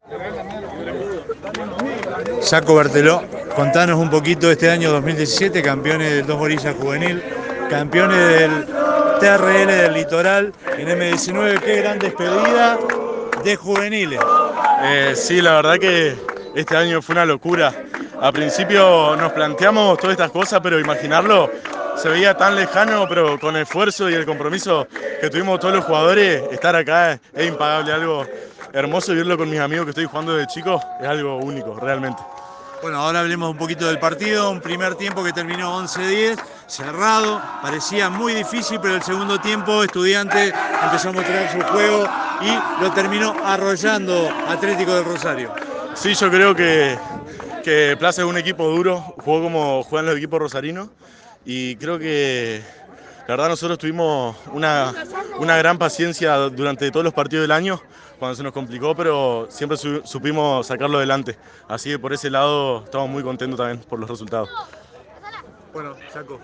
Jaco Berteló, contanos un poquito este año 2017, campeones del 2 Borillas Juvenil, campeones del TRL del Litoral en M19, qué gran despedida de juveniles. Sí, la verdad que este año fue una locura. A principio nos planteamos todas estas cosas, pero imaginarlo se veía tan lejano, pero con el esfuerzo y el compromiso que tuvimos todos los jugadores, estar acá es impagable, algo hermoso, vivirlo con mis amigos que estoy jugando desde chico, es algo único, realmente. Bueno, ahora hablemos un poquito del partido, un primer tiempo que terminó 11-10, cerrado, parecía muy difícil, pero el segundo tiempo Estudiante empezó a mostrar su juego y lo terminó arrollando Atlético del Rosario. Sí, yo creo que Plaza es un equipo duro, jugó como juegan los equipos rosarinos y creo que la verdad nosotros tuvimos una gran paciencia durante todos los partidos del año cuando se nos complicó, pero siempre supimos sacarlo adelante. Así que por ese lado estamos muy contentos también por los resultados. Bueno, Jaco.